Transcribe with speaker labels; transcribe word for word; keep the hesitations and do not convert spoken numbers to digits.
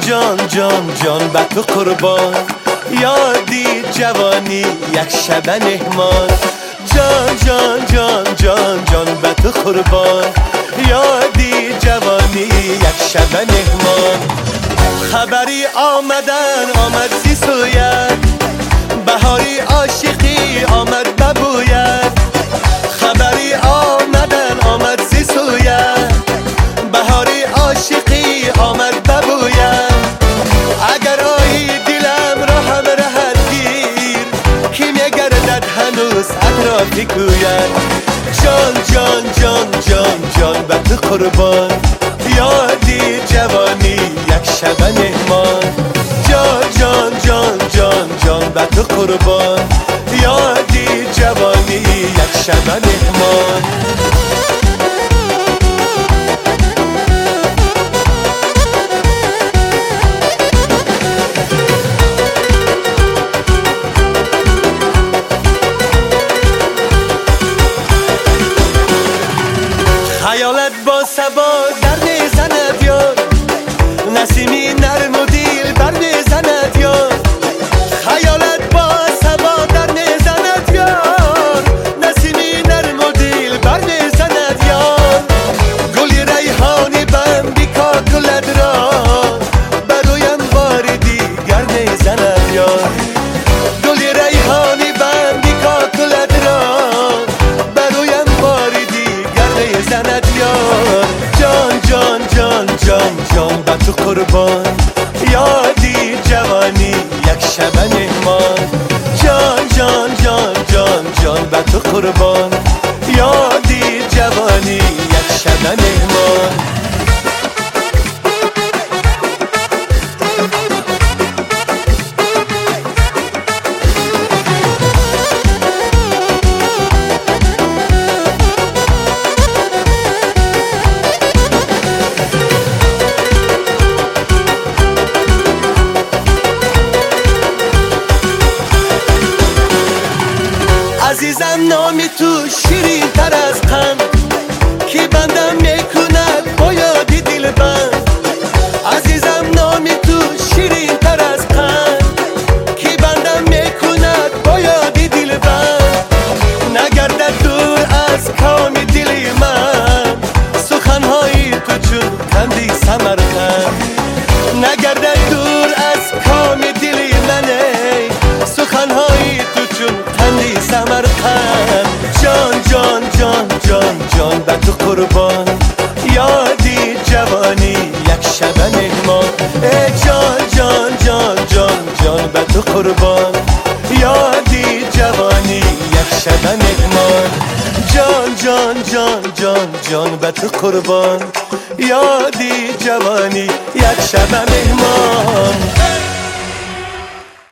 Speaker 1: جان جان جان به تو قربان، یادی جوانی یک شب مهمان. جان جان جان جان جان به تو قربان، یادی جوانی یک شب مهمان. خبری آمدن آمد زی سویت، بهاری عاشقی آمد ببوید. خبری آمدن آمد زی سویت، بهاری عاشقی آمد ببوید. اگر آیی دلم را هم رهت گیر، کی میگردد هنوز اطرافی گوید. جان جان جان جان جان به تو قربان، یادی جوانی یک شب مهمان. جان جان جان جان جان به تو قربان، یادی جوانی یک شب مهمان. خیالت با صبا در میزند یار، نسیمی نرم و دیل بر میزند یار. خیالت با صبا در میزند یار، نسیمی نرم و دیل بر میزند یار. گلی ریحانی بم بیکا گلت را، برویم بار دیگر میزند یار. گلی ریحانی بم بیکا گلت را، برویم بار دیگر میزند یار. جان جان جان جان جان به تو قربان، یادی جوانی یک شب مهمان. جان جان جان جان جان به تو قربان، یادی جوانی یک شب مهمان. عزیزم نامی تو شیرین تر از قند، کی بندم میکند با یادی دل بند. عزیزم نامی تو شیرین تر از قند، کی بندم میکند با یادی دل بند. نگردد دور از کام دلی من، سخنهای تو چون کندی سمرقند. نگردد دور از کام دلی من، سخنهای تو چون کندی سمرقند. جان جان جان جان جان به تو قربان، یادی جوانی یک شب مهمان. ای جان جان جان جان جان به تو قربان، یادی جوانی یک شب مهمان. جان جان جان جان جان به تو قربان، یادی جوانی یک شب مهمان.